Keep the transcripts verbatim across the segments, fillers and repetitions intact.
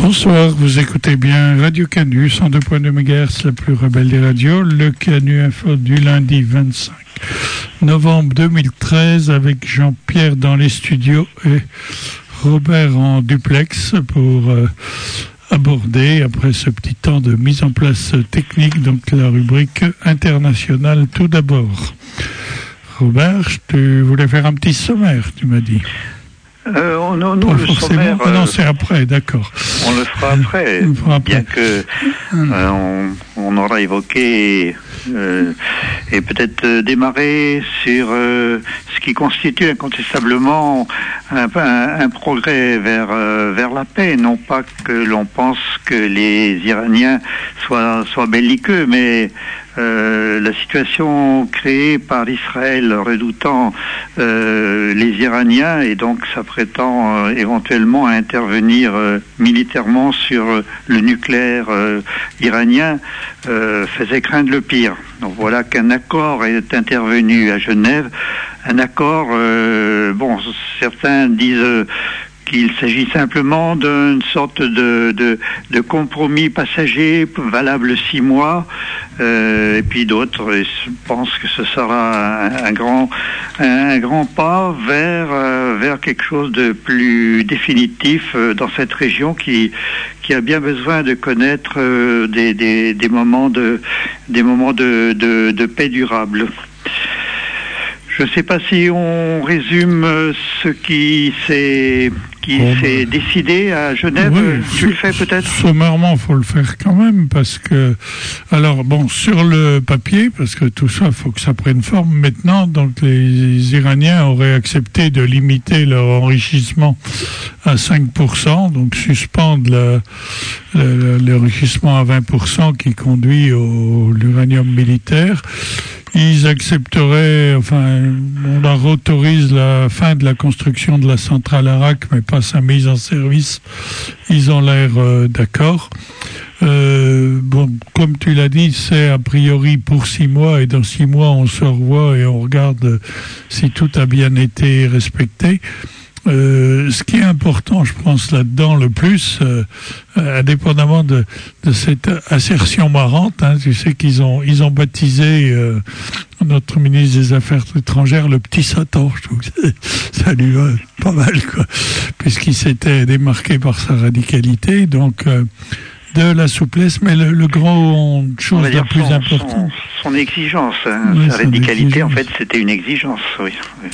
Bonsoir, vous écoutez bien Radio Canu, cent deux virgule deux mégahertz, la plus rebelle des radios, le Canu Info du lundi vingt-cinq novembre deux mille treize avec Jean-Pierre dans les studios et Robert en duplex pour euh, aborder, après ce petit temps de mise en place technique, donc la rubrique internationale tout d'abord. Robert, tu voulais faire un petit sommaire, tu m'as dit. Euh, non, non, le sommaire, euh, non, c'est après, d'accord. On le fera après, on le fera après. Bien que euh, on, on aura évoqué euh, et peut-être euh, démarrer sur euh, ce qui constitue incontestablement un, un, un progrès vers euh, vers la paix. Non pas que l'on pense que les Iraniens soient soient belliqueux, mais Euh, la situation créée par Israël redoutant euh, les Iraniens et donc s'apprêtant euh, éventuellement à intervenir euh, militairement sur euh, le nucléaire euh, iranien euh, faisait craindre le pire. Donc voilà qu'un accord est intervenu à Genève. Un accord, euh, bon, certains disent euh, qu'il s'agit simplement d'une sorte de, de, de compromis passager valable six mois, euh, et puis d'autres pensent que ce sera un, un grand un grand pas vers euh, vers quelque chose de plus définitif euh, dans cette région qui qui a bien besoin de connaître euh, des, des des moments de des moments de de, de paix durable. Je ne sais pas si on résume ce qui s'est qui oh s'est ben... décidé à Genève. Oui, tu le fais peut-être ? Sommairement, il faut le faire quand même, parce que... Alors, bon, sur le papier, parce que tout ça, il faut que ça prenne forme maintenant, donc les Iraniens auraient accepté de limiter leur enrichissement à cinq pour cent, donc suspendre le, le, l'enrichissement à vingt pour cent qui conduit au l'uranium militaire. Ils accepteraient, enfin, on leur autorise la fin de la construction de la centrale Arak, mais pas sa mise en service. Ils ont l'air euh, d'accord. Euh, bon, comme tu l'as dit, c'est a priori pour six mois, et dans six mois, on se revoit et on regarde si tout a bien été respecté. Euh, ce qui est important, je pense, là-dedans, le plus, euh, indépendamment de, de cette assertion marrante, hein, tu sais qu'ils ont, ils ont baptisé euh, notre ministre des Affaires étrangères le petit Satan. Je trouve que ça lui va pas mal, quoi, puisqu'il s'était démarqué par sa radicalité. Donc, euh, de la souplesse, mais le, le grand chose la plus son, importante. Son, son exigence, hein, oui, sa radicalité, exigence. En fait, c'était une exigence, oui.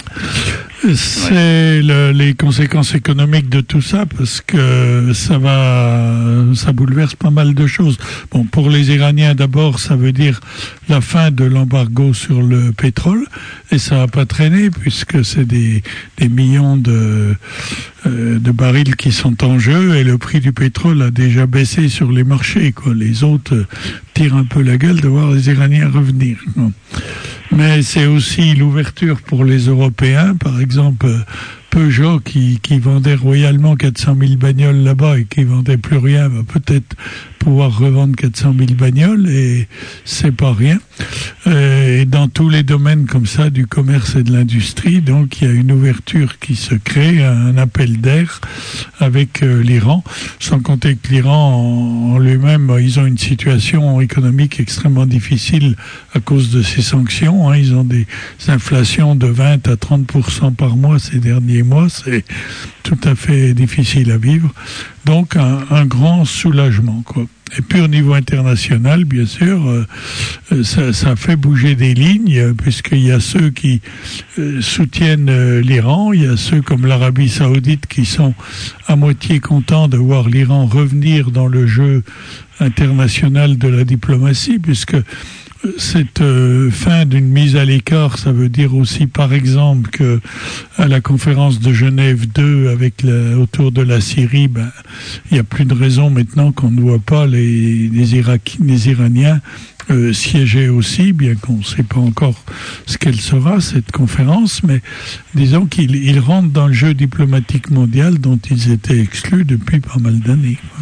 oui. C'est oui. le, les conséquences économiques de tout ça, parce que ça va, ça bouleverse pas mal de choses. Bon, pour les Iraniens, d'abord, ça veut dire la fin de l'embargo sur le pétrole, et ça va pas traîner, puisque c'est des, des millions de, euh, de barils qui sont en jeu, et le prix du pétrole a déjà baissé sur les marchés, quoi. Les autres euh, tirent un peu la gueule de voir les Iraniens revenir. Non. Mais c'est aussi l'ouverture pour les Européens, par exemple euh, Peugeot qui, qui vendait royalement quatre cent mille bagnoles là-bas et qui vendait plus rien, va peut-être pouvoir revendre quatre cent mille bagnoles, et c'est pas rien. Euh, et dans tous les domaines comme ça, du commerce et de l'industrie, donc il y a une ouverture qui se crée, un appel d'air avec euh, l'Iran, sans compter que l'Iran en, en lui-même, ils ont une situation économique extrêmement difficile à cause de ces sanctions, hein. Ils ont des inflations de vingt à trente pour cent par mois ces derniers mois, c'est tout à fait difficile à vivre. Donc un, un grand soulagement, quoi. Et puis au niveau international, bien sûr, euh, ça, ça fait bouger des lignes, puisqu'il y a ceux qui euh, soutiennent euh, l'Iran, il y a ceux comme l'Arabie Saoudite qui sont à moitié contents de voir l'Iran revenir dans le jeu international de la diplomatie, puisque cette euh, fin d'une mise à l'écart, ça veut dire aussi, par exemple, que à la conférence de Genève deux, avec la, autour de la Syrie, ben, il n'y a plus de raison maintenant qu'on ne voit pas les, les, Iraki, les Iraniens euh, siéger aussi, bien qu'on ne sait pas encore ce qu'elle sera, cette conférence, mais disons qu'ils ils rentrent dans le jeu diplomatique mondial dont ils étaient exclus depuis pas mal d'années, quoi.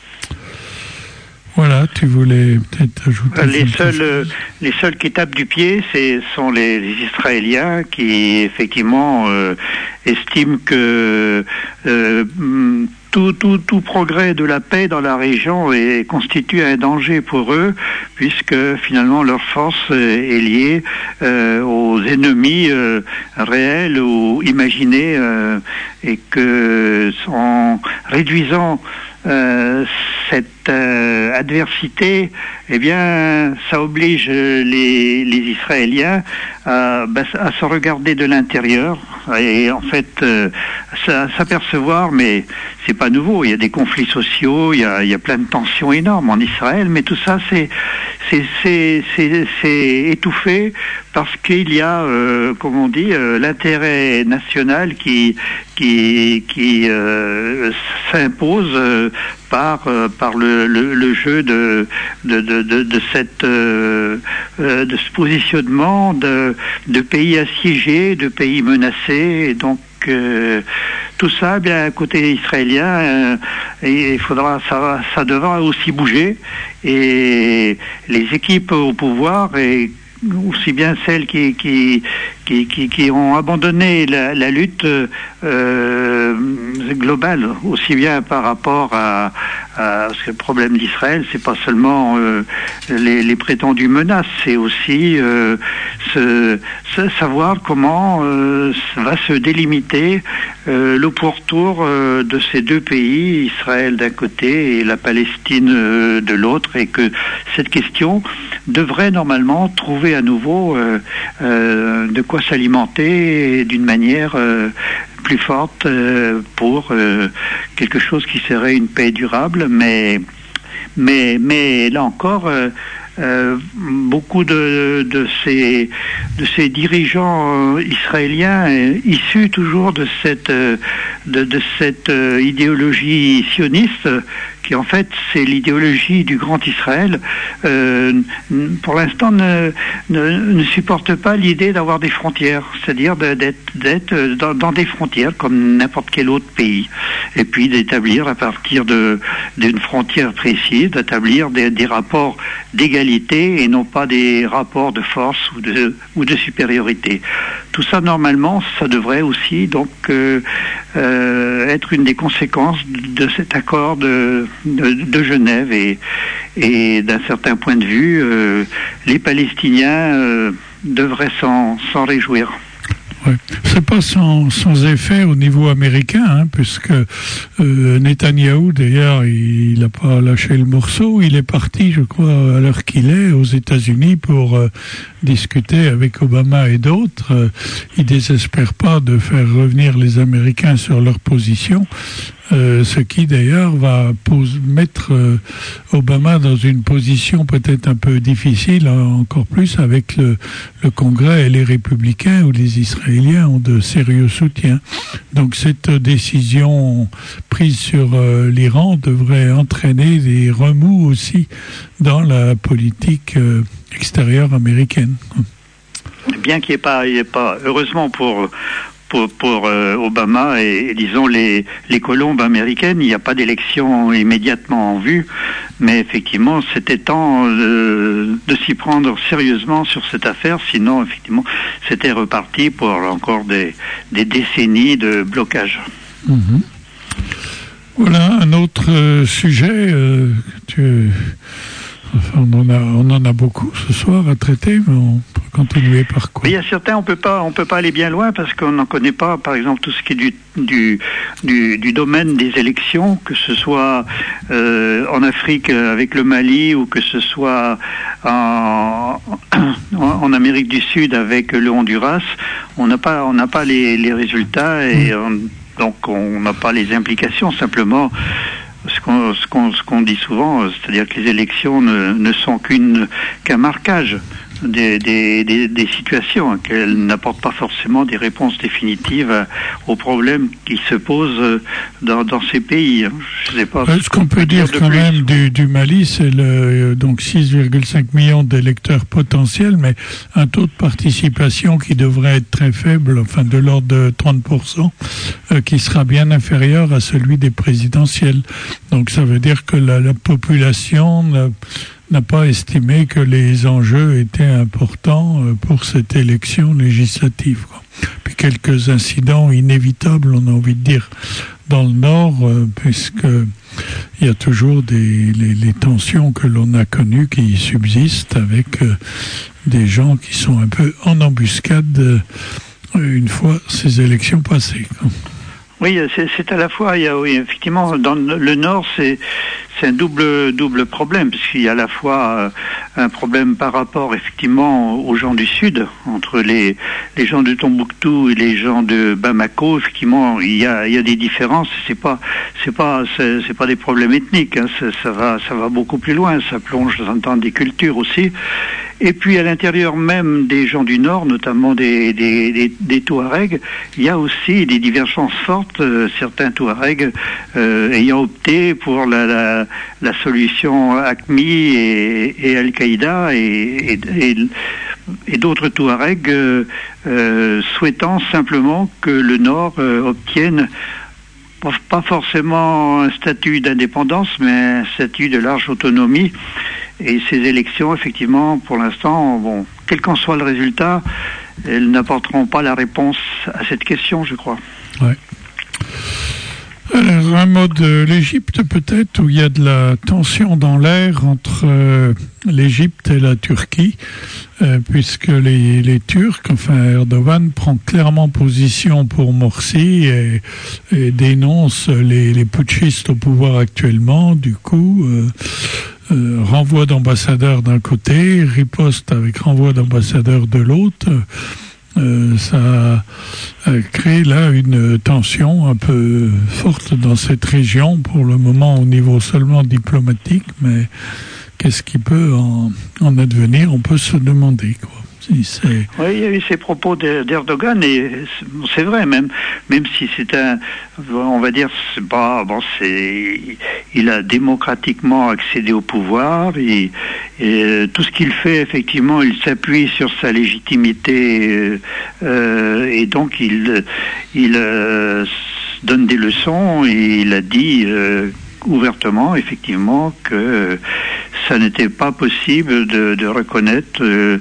Voilà, tu voulais peut-être ajouter... Les seuls, euh, les seuls qui tapent du pied, c'est sont les, les Israéliens qui, effectivement, euh, estiment que... Euh, tout, tout, tout progrès de la paix dans la région est, constitue un danger pour eux, puisque finalement leur force est liée euh, aux ennemis euh, réels ou imaginés, euh, et que en réduisant euh, cette euh, adversité, eh bien, ça oblige les, les Israéliens à, bah, à se regarder de l'intérieur et en fait euh, à s'apercevoir, mais c'est pas nouveau. Il y a des conflits sociaux, il y a, il y a plein de tensions énormes en Israël, mais tout ça c'est c'est c'est c'est, c'est étouffé parce qu'il y a, euh, comme on dit, euh, l'intérêt national qui qui qui euh, s'impose euh, par euh, par le, le le jeu de de de de, de cette euh, de ce positionnement de de pays assiégés, de pays menacés, et donc euh, tout ça, bien côté israélien, euh, il faudra, ça, ça devra aussi bouger, et les équipes au pouvoir, et aussi bien celles qui qui qui qui, qui ont abandonné la, la lutte euh, globale, aussi bien par rapport à, à parce que le problème d'Israël, c'est pas seulement euh, les, les prétendues menaces, c'est aussi euh, ce, ce, savoir comment euh, va se délimiter euh, le pourtour euh, de ces deux pays, Israël d'un côté et la Palestine euh, de l'autre, et que cette question devrait normalement trouver à nouveau euh, euh, de quoi s'alimenter d'une manière euh, plus forte euh, pour euh, quelque chose qui serait une paix durable, mais mais mais là encore euh, euh, beaucoup de de ces de ces dirigeants euh, israéliens euh, issus toujours de cette euh, de de cette euh, idéologie sioniste, qui en fait c'est l'idéologie du grand Israël, euh, pour l'instant ne, ne, ne supporte pas l'idée d'avoir des frontières, c'est-à-dire d'être, d'être dans, dans des frontières comme n'importe quel autre pays, et puis d'établir à partir de, d'une frontière précise, d'établir des, des rapports d'égalité et non pas des rapports de force ou de, ou de supériorité. Tout ça, normalement, ça devrait aussi donc euh, euh, être une des conséquences de cet accord de, de, de Genève, et, et d'un certain point de vue, euh, les Palestiniens euh, devraient s'en, s'en réjouir. Ouais. C'est pas sans, sans effet au niveau américain, hein, puisque euh, Netanyahou, d'ailleurs, il n'a pas lâché le morceau. Il est parti, je crois, à l'heure qu'il est, aux États-Unis pour euh, discuter avec Obama et d'autres. Euh, il désespère pas de faire revenir les Américains sur leur position. Euh, ce qui d'ailleurs va pose, mettre euh, Obama dans une position peut-être un peu difficile, hein, encore plus avec le, le Congrès et les républicains, où les Israéliens ont de sérieux soutiens. Donc cette décision prise sur euh, l'Iran devrait entraîner des remous aussi dans la politique euh, extérieure américaine. Bien qu'il n'y ait pas, il n'y ait pas, heureusement pour pour, pour euh, Obama et, et disons les, les colombes américaines, il n'y a pas d'élection immédiatement en vue, mais effectivement c'était temps de, de s'y prendre sérieusement sur cette affaire, sinon effectivement c'était reparti pour encore des, des décennies de blocage. Mmh. Voilà un autre euh, sujet. Euh, tu... Enfin, on en a, on en a beaucoup ce soir à traiter, mais on peut continuer par quoi? Mais il y a certains, on peut pas, on peut pas aller bien loin parce qu'on n'en connaît pas. Par exemple, tout ce qui est du du du, du domaine des élections, que ce soit euh, en Afrique avec le Mali, ou que ce soit en, en Amérique du Sud avec le Honduras, on n'a pas, on n'a pas les, les résultats, et on, donc on n'a pas les implications. Simplement, Ce qu'on, ce, qu'on, ce qu'on dit souvent, c'est-à-dire que les élections ne, ne sont qu'une, qu'un marquage des, des, des, des situations, qu'elles n'apportent pas forcément des réponses définitives aux problèmes qui se posent dans, dans ces pays. Je sais pas. Ce qu'on peut dire quand même du, du Mali, c'est le, donc six virgule cinq millions d'électeurs potentiels, mais un taux de participation qui devrait être très faible, enfin de l'ordre de trente pour cent, euh, qui sera bien inférieur à celui des présidentielles. Donc ça veut dire que la, la population n'a, n'a pas estimé que les enjeux étaient importants pour cette élection législative, quoi. Puis quelques incidents inévitables, on a envie de dire, dans le Nord, euh, puisque il y a toujours des, les, les tensions que l'on a connues qui subsistent avec euh, des gens qui sont un peu en embuscade euh, une fois ces élections passées, quoi. Oui, c'est, c'est à la fois, il y a, oui, effectivement, dans le Nord, c'est, c'est un double, double problème, puisqu'il y a à la fois un problème par rapport, effectivement, aux gens du Sud, entre les, les gens de Tombouctou et les gens de Bamako. Effectivement, il y a, il y a des différences. C'est pas, c'est pas, c'est, c'est pas des problèmes ethniques, hein. Ça, ça va, ça va beaucoup plus loin. Ça plonge dans des cultures aussi. Et puis à l'intérieur même des gens du Nord, notamment des, des, des, des Touaregs, il y a aussi des divergences fortes. Euh, certains Touaregs euh, ayant opté pour la, la, la solution AQMI et, et Al-Qaïda, et, et, et, et d'autres Touaregs euh, euh, souhaitant simplement que le Nord euh, obtienne pas forcément un statut d'indépendance, mais un statut de large autonomie. Et ces élections, effectivement, pour l'instant, bon, quel qu'en soit le résultat, elles n'apporteront pas la réponse à cette question, je crois. Ouais. Alors, un mot de l'Égypte, peut-être, où il y a de la tension dans l'air entre euh, l'Égypte et la Turquie, euh, puisque les, les Turcs, enfin Erdogan, prend clairement position pour Morsi et, et dénonce les, les putschistes au pouvoir actuellement. Du coup, euh, euh, renvoi d'ambassadeurs d'un côté, riposte avec renvoi d'ambassadeurs de l'autre. Euh, ça a créé là une tension un peu forte dans cette région, pour le moment au niveau seulement diplomatique, mais qu'est-ce qui peut en, en advenir, on peut se demander, quoi. Si c'est... Oui, il y a eu ces propos d'Erdogan, et c'est vrai, même, même si c'est un, on va dire, c'est pas, bon, c'est, il a démocratiquement accédé au pouvoir, et, et tout ce qu'il fait, effectivement, il s'appuie sur sa légitimité, euh, et donc il, il euh, donne des leçons, et il a dit euh, ouvertement, effectivement, que ça n'était pas possible de, de reconnaître euh,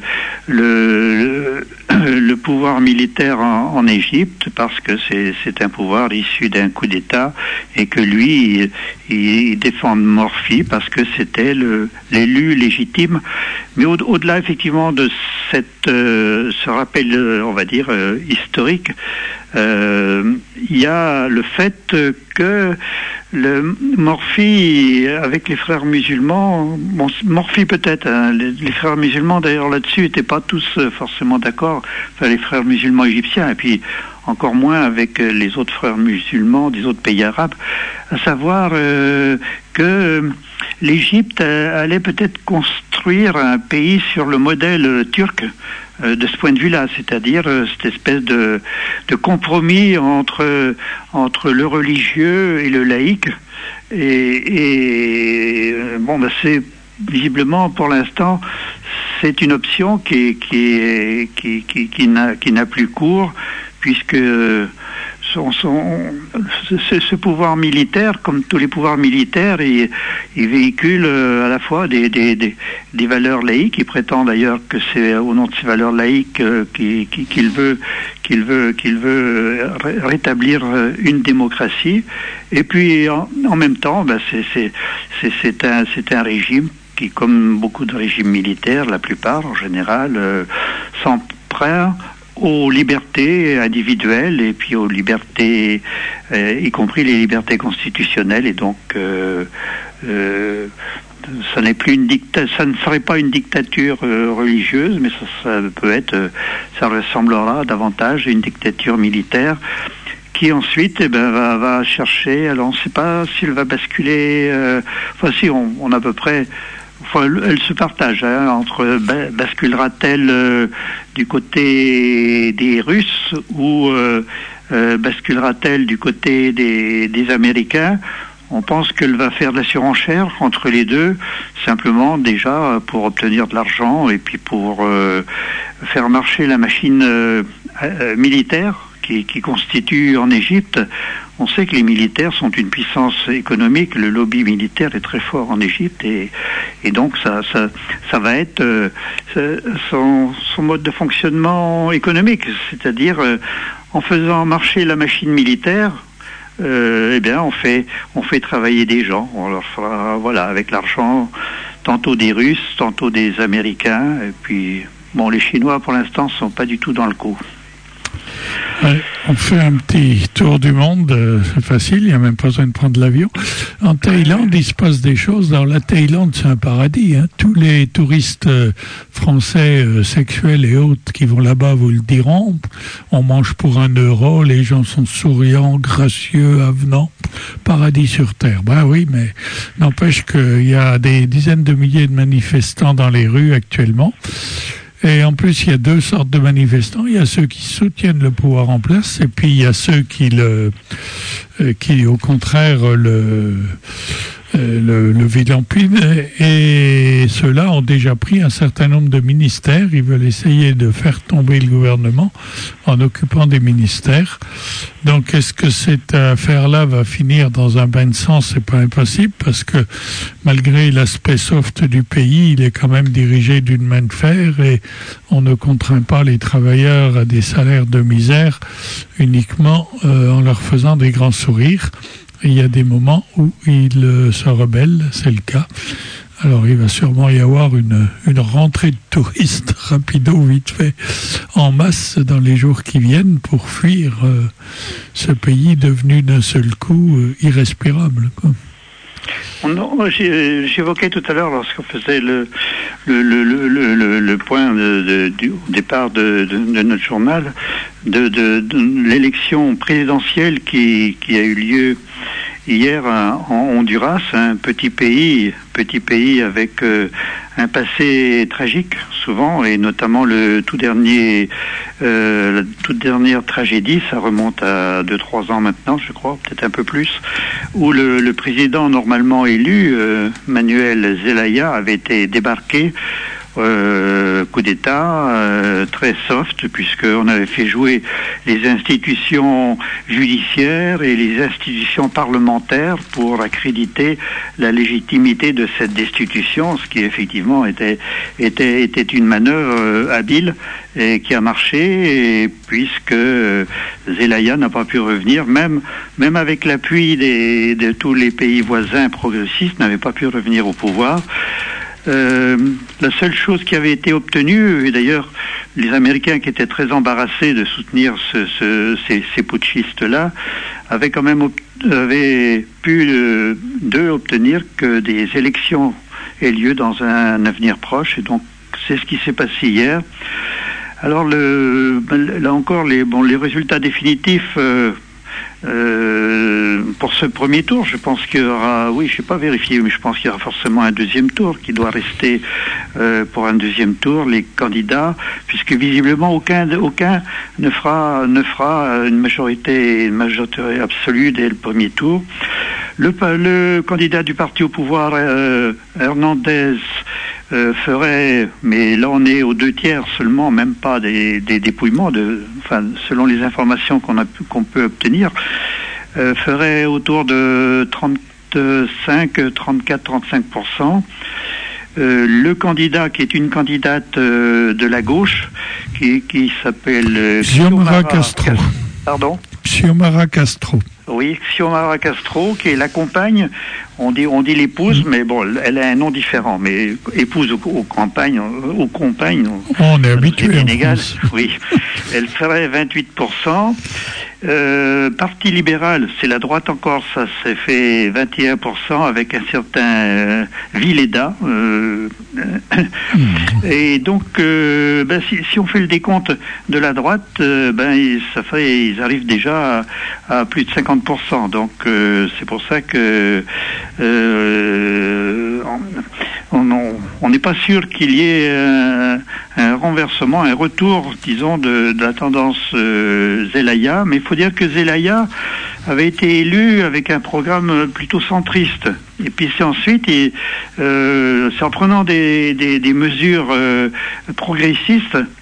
le, le, le pouvoir militaire en, en Égypte, parce que c'est, c'est un pouvoir issu d'un coup d'État, et que lui, il, il défend Morsi parce que c'était le, l'élu légitime. Mais au, au-delà, effectivement, de cette, euh, ce rappel, on va dire, euh, historique, euh, il y a le fait que le Morsi, avec les frères musulmans, bon, Morsi peut-être, hein, les, les frères musulmans d'ailleurs là-dessus n'étaient pas tous forcément d'accord, enfin les frères musulmans égyptiens, et puis encore moins avec les autres frères musulmans des autres pays arabes, à savoir euh, que l'Égypte allait peut-être construire un pays sur le modèle turc, de ce point de vue-là, c'est-à-dire cette espèce de, de compromis entre, entre le religieux et le laïque. Et, et bon, ben c'est visiblement, pour l'instant, c'est une option qui, qui, qui, qui, qui, n'a, qui n'a plus cours, puisque son, son, ce, ce pouvoir militaire, comme tous les pouvoirs militaires, il, il véhicule à la fois des, des, des, des valeurs laïques. Il prétend d'ailleurs que c'est au nom de ces valeurs laïques qu'il, qu'il veut, qu'il veut, qu'il veut rétablir une démocratie. Et puis, en, en même temps, ben c'est, c'est, c'est, c'est, un, c'est un régime qui, comme beaucoup de régimes militaires, la plupart en général, euh, s'en prend aux libertés individuelles et puis aux libertés, euh, y compris les libertés constitutionnelles, et donc euh, euh, ça n'est plus une dicta- ça ne serait pas une dictature euh, religieuse, mais ça, ça peut être, euh, ça ressemblera davantage à une dictature militaire qui ensuite eh ben, va, va chercher, alors on ne sait pas s'il va basculer, euh, enfin si on, on a à peu près. Enfin, elle se partage hein, entre basculera-t-elle euh, du côté des Russes ou euh, euh, basculera-t-elle du côté des, des Américains. On pense qu'elle va faire de la surenchère entre les deux, simplement déjà pour obtenir de l'argent et puis pour euh, faire marcher la machine euh, euh, militaire qui, qui constitue en Égypte, on sait que les militaires sont une puissance économique, le lobby militaire est très fort en Égypte, et, et donc ça, ça, ça va être euh, son, son mode de fonctionnement économique, c'est-à-dire euh, en faisant marcher la machine militaire, euh, eh bien on fait, on fait travailler des gens, on leur fera, voilà, avec l'argent, tantôt des Russes, tantôt des Américains, et puis bon, les Chinois pour l'instant sont pas du tout dans le coup. Ouais, on fait un petit tour du monde, euh, c'est facile, il n'y a même pas besoin de prendre l'avion. En Thaïlande, il se passe des choses. Dans la Thaïlande, c'est un paradis. Hein. Tous les touristes euh, français euh, sexuels et autres qui vont là-bas vous le diront. On mange pour un euro, les gens sont souriants, gracieux, avenants. Paradis sur terre. Ben oui, mais n'empêche qu'il y a des dizaines de milliers de manifestants dans les rues actuellement. Et en plus, il y a deux sortes de manifestants. Il y a ceux qui soutiennent le pouvoir en place, et puis il y a ceux qui, le, qui au contraire, le, le, le vilempinent. Et ceux-là ont déjà pris un certain nombre de ministères. Ils veulent essayer de faire tomber le gouvernement en occupant des ministères. Donc, est-ce que cette affaire-là va finir dans un bain de sang? C'est pas impossible, parce que malgré l'aspect soft du pays, il est quand même dirigé d'une main de fer, et on ne contraint pas les travailleurs à des salaires de misère uniquement euh, en leur faisant des grands sourires. Et il y a des moments où ils euh, se rebellent, c'est le cas. Alors il va sûrement y avoir une, une rentrée de touristes rapido, vite fait, en masse dans les jours qui viennent pour fuir euh, ce pays devenu d'un seul coup euh, irrespirable, quoi. Non, j'évoquais tout à l'heure, lorsqu'on faisait le, le, le, le, le, le point de, de, du départ de, de, de notre journal, de, de, de l'élection présidentielle qui, qui a eu lieu hier en Honduras, un petit pays, petit pays avec euh, un passé tragique souvent, et notamment le tout dernier, euh, la toute dernière tragédie, ça remonte à deux trois ans maintenant, je crois, peut-être un peu plus, où le, le président normalement élu, euh, Manuel Zelaya, avait été débarqué. Euh, coup d'État euh, très soft, puisqu'on avait fait jouer les institutions judiciaires et les institutions parlementaires pour accréditer la légitimité de cette destitution, ce qui effectivement était était était une manœuvre euh, habile et qui a marché, et puisque euh, Zelaya n'a pas pu revenir, même même avec l'appui des de tous les pays voisins progressistes, n'avait pas pu revenir au pouvoir. Euh, la seule chose qui avait été obtenue, et d'ailleurs les Américains qui étaient très embarrassés de soutenir ce, ce, ces, ces putschistes-là, avaient quand même avaient pu euh, d'eux obtenir que des élections aient lieu dans un avenir proche, et donc c'est ce qui s'est passé hier. Alors le, là encore, les, bon, les résultats définitifs euh, Euh, pour ce premier tour, je pense qu'il y aura, oui, je n'ai pas vérifié, mais je pense qu'il y aura forcément un deuxième tour qui doit rester euh, pour un deuxième tour, les candidats, puisque visiblement aucun, aucun ne fera, ne fera une majorité, une majorité absolue dès le premier tour. Le, le candidat du parti au pouvoir, euh, Hernandez, Euh, ferait, mais là on est aux deux tiers seulement, même pas des, des dépouillements, de, enfin selon les informations qu'on a qu'on peut obtenir, euh, ferait autour de trente-cinq, trente-quatre, trente-cinq pour cent. Euh, le candidat qui est une candidate euh, de la gauche, qui, qui s'appelle euh, Xiomara Castro. Pardon. Xiomara Castro. Oui, Xiomara Castro, qui est la compagne, on dit, on dit l'épouse, mais bon, elle a un nom différent, mais épouse aux, aux campagnes, aux compagnes. On est habitué. Sénégal, oui. Elle ferait vingt-huit pour cent. Euh, Parti libéral, c'est la droite encore, ça s'est fait vingt et un pour cent avec un certain euh, Villeda. Euh, et donc, euh, ben, si, si on fait le décompte de la droite, euh, ben, ça fait, ils arrivent déjà à, à plus de cinquante pour cent. Donc, euh, c'est pour ça que euh, on n'est pas sûr qu'il y ait un, un renversement, un retour, disons, de, de la tendance euh, Zelaya, mais il faut dire que Zelaya avait été élu avec un programme plutôt centriste. Et puis c'est ensuite, et, euh, c'est en prenant des, des, des mesures euh, progressistes,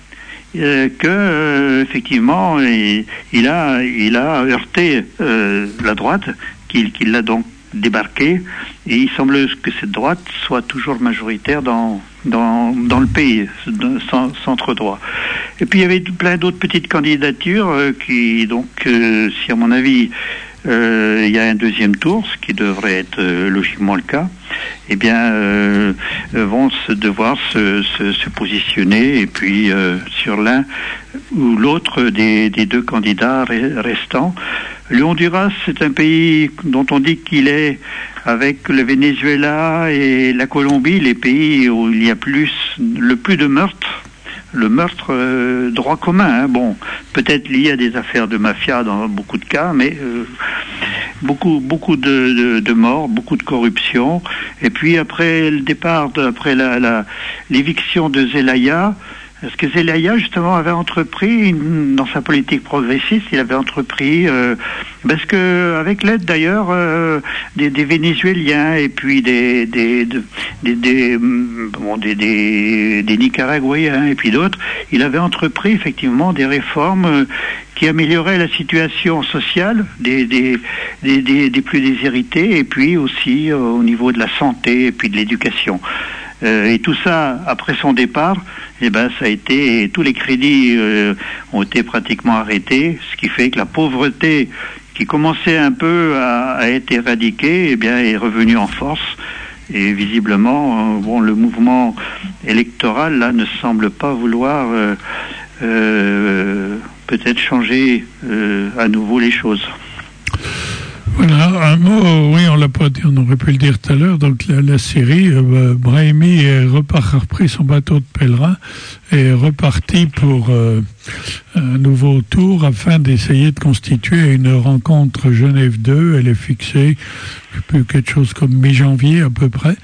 euh, que euh, effectivement il, il a il a heurté euh, la droite, qu'il qu'il l'a donc débarqué, et il semble que cette droite soit toujours majoritaire dans dans dans le pays, centre droit. Et puis il y avait plein d'autres petites candidatures euh, qui donc, euh, si à mon avis euh, il y a un deuxième tour, ce qui devrait être euh, logiquement le cas, eh bien euh, vont se devoir se, se, se positionner, et puis euh, sur l'un ou l'autre des, des deux candidats restants. Le Honduras, c'est un pays dont on dit qu'il est, avec le Venezuela et la Colombie, les pays où il y a plus le plus de meurtres. Le meurtre euh, droit commun, hein. Bon, peut-être lié à des affaires de mafia dans beaucoup de cas, mais euh, beaucoup beaucoup de, de, de morts, beaucoup de corruption. Et puis après le départ, de, après la, la l'éviction de Zelaya, parce que Zelaya justement avait entrepris dans sa politique progressiste, il avait entrepris euh, parce que avec l'aide d'ailleurs euh, des, des Vénézuéliens et puis des des des des, des, bon, des, des, des Nicaraguayens et puis d'autres, il avait entrepris effectivement des réformes euh, qui amélioraient la situation sociale des des des, des, des plus déshérités, et puis aussi euh, au niveau de la santé et puis de l'éducation. Euh, et tout ça, après son départ, eh ben, ça a été, tous les crédits euh, ont été pratiquement arrêtés, ce qui fait que la pauvreté qui commençait un peu à, à être éradiquée, eh bien, est revenue en force. Et visiblement, euh, bon, le mouvement électoral là ne semble pas vouloir euh, euh, peut-être changer euh, à nouveau les choses. Voilà, un mot, oui, on l'a pas dit, on aurait pu le dire tout à l'heure. Donc la, la Syrie, euh, Brahimi est repart, a repris son bateau de pèlerin et est reparti pour euh, un nouveau tour afin d'essayer de constituer une rencontre Genève deux. Elle est fixée, je sais plus, quelque chose comme mi-janvier à peu près.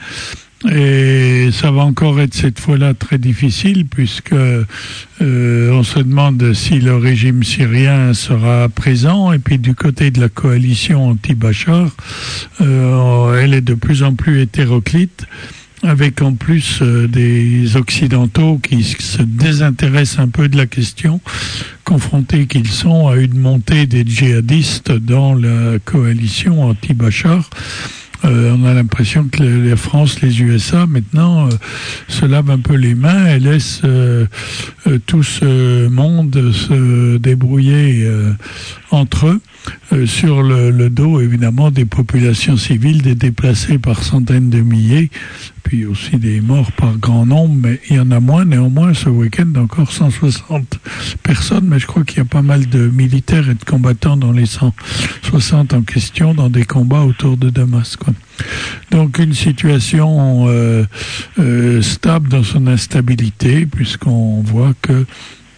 Et ça va encore être cette fois-là très difficile, puisque euh, on se demande si le régime syrien sera présent. Et puis du côté de la coalition anti-Bachar, euh, elle est de plus en plus hétéroclite, avec en plus euh, des Occidentaux qui se désintéressent un peu de la question, confrontés qu'ils sont à une montée des djihadistes dans la coalition anti-Bachar. Euh, on a l'impression que les, la France, les U S A, maintenant, euh, se lavent un peu les mains et laissent euh, euh, tout ce monde se débrouiller euh, entre eux, euh, sur le, le dos, évidemment, des populations civiles, des déplacés par centaines de milliers, puis aussi des morts par grand nombre, mais il y en a moins. Néanmoins, ce week-end, encore cent soixante personnes, mais je crois qu'il y a pas mal de militaires et de combattants dans les cent soixante en question, dans des combats autour de Damas, quoi. Donc une situation euh, euh, stable dans son instabilité, puisqu'on voit que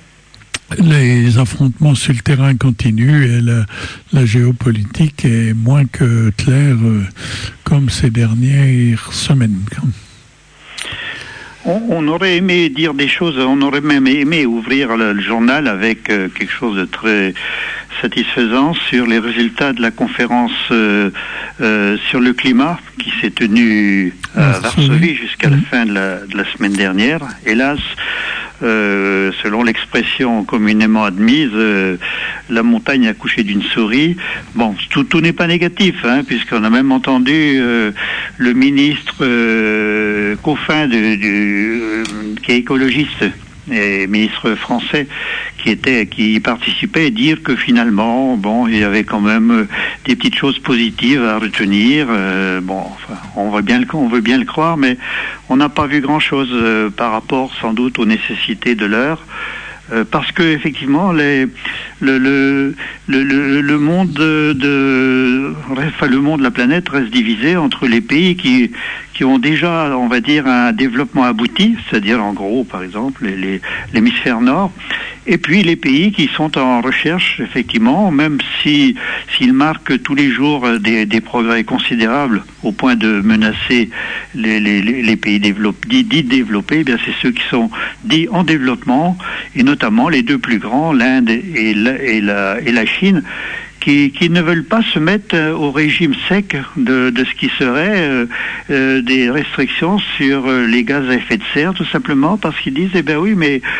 les affrontements sur le terrain continuent et la, la géopolitique est moins que claire euh, comme ces dernières semaines. On, on aurait aimé dire des choses, on aurait même aimé ouvrir le, le journal avec euh, quelque chose de très satisfaisant sur les résultats de la conférence euh, euh, sur le climat qui s'est tenue à Varsovie jusqu'à la fin de la, de la semaine dernière. Hélas, Euh, selon l'expression communément admise, euh, la montagne a couché d'une souris. Bon, tout, tout n'est pas négatif, hein, puisqu'on a même entendu euh, le ministre euh, Coffin, de, du, euh, qui est écologiste et ministre français, qui était, qui participait, dire que finalement, bon, il y avait quand même des petites choses positives à retenir. Euh, bon, enfin, on veut bien le, on veut bien le croire, mais on n'a pas vu grand-chose euh, par rapport, sans doute, aux nécessités de l'heure. Euh, parce que effectivement, les, le, le, le, le, le monde de, de, enfin, le monde, la planète reste divisé entre les pays qui, qui ont déjà, on va dire, un développement abouti, c'est-à-dire en gros, par exemple, les, les, l'hémisphère nord, et puis les pays qui sont en recherche, effectivement, même si s'ils marquent tous les jours des, des progrès considérables au point de menacer les, les, les pays développés, dits, dits développés, eh bien c'est ceux qui sont dits en développement, et notamment les deux plus grands, l'Inde et la, et la, et la Chine, qui, qui ne veulent pas se mettre au régime sec de, de ce qui serait euh, euh, des restrictions sur les gaz à effet de serre, tout simplement parce qu'ils disent, eh bien oui, mais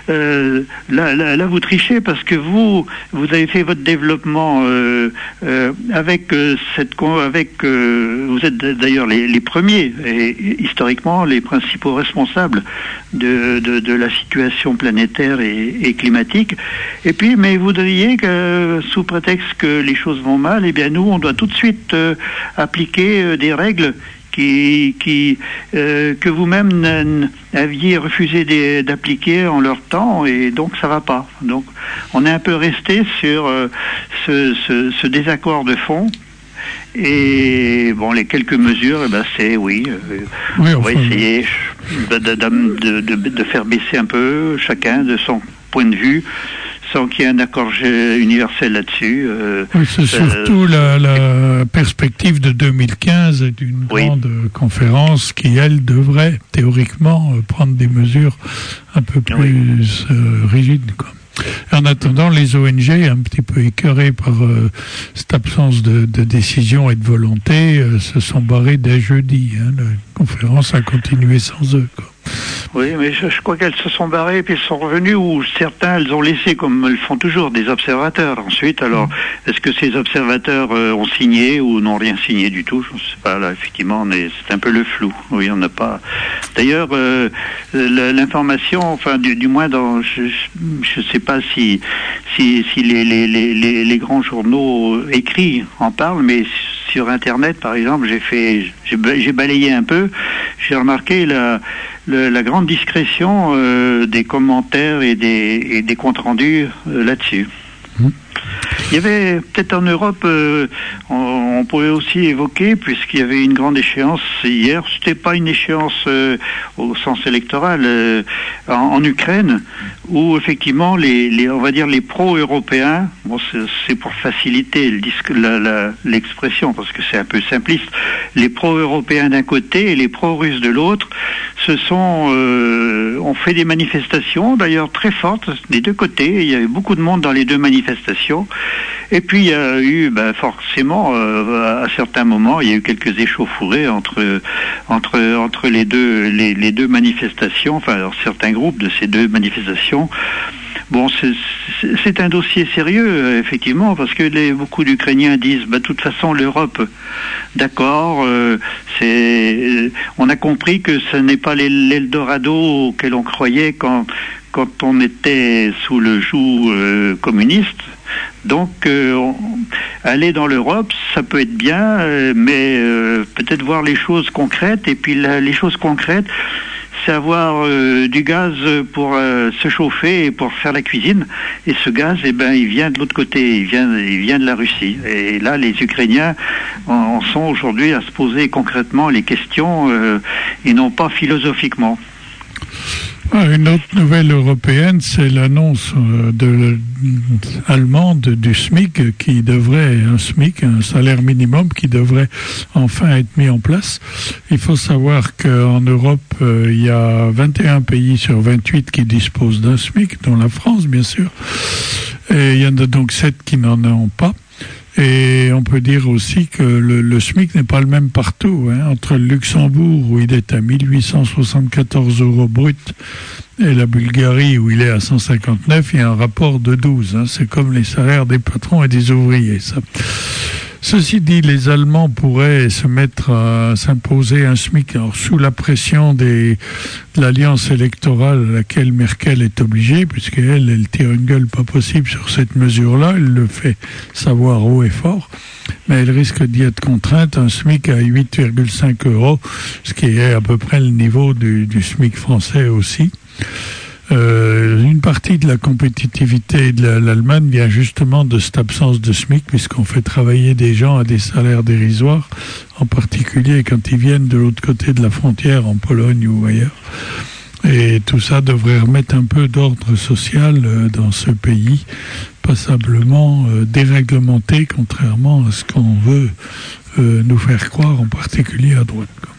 euh, là, là, là, vous trichez parce que vous, vous avez fait votre développement euh, euh, avec euh, cette, avec, euh, vous êtes d'ailleurs les, les premiers et historiquement les principaux responsables de, de, de la situation planétaire et, et climatique. Et puis, mais vous voudriez que, sous prétexte que les choses vont mal, eh bien nous, on doit tout de suite euh, appliquer euh, des règles qui, qui euh, que vous-même aviez refusé d'appliquer en leur temps, et donc ça va pas. Donc on est un peu resté sur euh, ce, ce, ce désaccord de fond. Et bon, les quelques mesures, eh ben c'est oui, euh, oui on va essayer de, de, de, de, de faire baisser un peu chacun de son point de vue, sans qu'il y ait un accord universel là-dessus. Euh, oui, c'est surtout euh, la, la perspective de deux mille quinze d'une oui. grande conférence qui, elle, devrait théoriquement prendre des mesures un peu plus oui. euh, rigides, quoi. En attendant, les O N G, un petit peu écœurés par euh, cette absence de, de décision et de volonté, euh, se sont barrés dès jeudi. Hein. La conférence a continué sans eux, quoi. Oui, mais je, je crois qu'elles se sont barrées et puis elles sont revenues, ou certains, elles ont laissé, comme elles font toujours, des observateurs. Ensuite, alors, est-ce que ces observateurs euh, ont signé ou n'ont rien signé du tout? Je ne sais pas, là, effectivement, c'est un peu le flou. Oui, on n'a pas... D'ailleurs, euh, l'information, enfin, du, du moins, dans, je ne sais pas si, si, si les, les, les, les grands journaux écrits en parlent, mais sur Internet, par exemple, j'ai fait, j'ai balayé un peu, j'ai remarqué la... Le, la grande discrétion euh, des commentaires et des, et des comptes rendus euh, là-dessus. Mmh. Il y avait peut-être en Europe, euh, on, on pouvait aussi évoquer, puisqu'il y avait une grande échéance hier, c'était pas une échéance euh, au sens électoral, euh, en, en Ukraine, où effectivement les, les on va dire les pro-européens, bon c'est pour faciliter l'expression parce que c'est un peu simpliste, les pro-européens d'un côté et les pro-russes de l'autre, se sont euh, ont fait des manifestations d'ailleurs très fortes des deux côtés. Il y avait beaucoup de monde dans les deux manifestations. Et puis il y a eu ben, forcément euh, à certains moments il y a eu quelques échauffourées entre entre entre les deux les, les deux manifestations, enfin alors, certains groupes de ces deux manifestations. Bon, c'est un dossier sérieux, effectivement, parce que les, beaucoup d'Ukrainiens disent, bah, de toute façon, l'Europe, d'accord, euh, c'est, on a compris que ce n'est pas l'Eldorado auquel on croyait quand, quand on était sous le joug euh, communiste. Donc, euh, on, aller dans l'Europe, ça peut être bien, euh, mais euh, peut-être voir les choses concrètes, et puis la, les choses concrètes, c'est avoir euh, du gaz pour euh, se chauffer et pour faire la cuisine. Et ce gaz, eh ben, il vient de l'autre côté, il vient, il vient de la Russie. Et là, les Ukrainiens en, en sont aujourd'hui à se poser concrètement les questions euh, et non pas philosophiquement. Ah, une autre nouvelle européenne, c'est l'annonce de, allemande du SMIC qui devrait, un SMIC, un salaire minimum qui devrait enfin être mis en place. Il faut savoir qu'en Europe, euh, il y a vingt et un pays sur vingt-huit qui disposent d'un SMIC, dont la France, bien sûr. Et il y en a donc sept qui n'en ont pas. Et on peut dire aussi que le, le SMIC n'est pas le même partout. Hein. Entre le Luxembourg, où il est à mille huit cent soixante-quatorze euros brut, et la Bulgarie, où il est à cent cinquante-neuf, il y a un rapport de douze. Hein. C'est comme les salaires des patrons et des ouvriers, ça. Ceci dit, les Allemands pourraient se mettre à s'imposer un SMIC alors, sous la pression des, de l'alliance électorale à laquelle Merkel est obligée, puisqu'elle, elle tire une gueule pas possible sur cette mesure-là, elle le fait savoir haut et fort, mais elle risque d'y être contrainte, un SMIC à huit virgule cinq euros, ce qui est à peu près le niveau du, du SMIC français aussi. Euh, une partie de la compétitivité de l'Allemagne vient justement de cette absence de SMIC, puisqu'on fait travailler des gens à des salaires dérisoires, en particulier quand ils viennent de l'autre côté de la frontière, en Pologne ou ailleurs. Et tout ça devrait remettre un peu d'ordre social euh, dans ce pays, passablement euh, déréglementé, contrairement à ce qu'on veut euh, nous faire croire, en particulier à droite, quoi.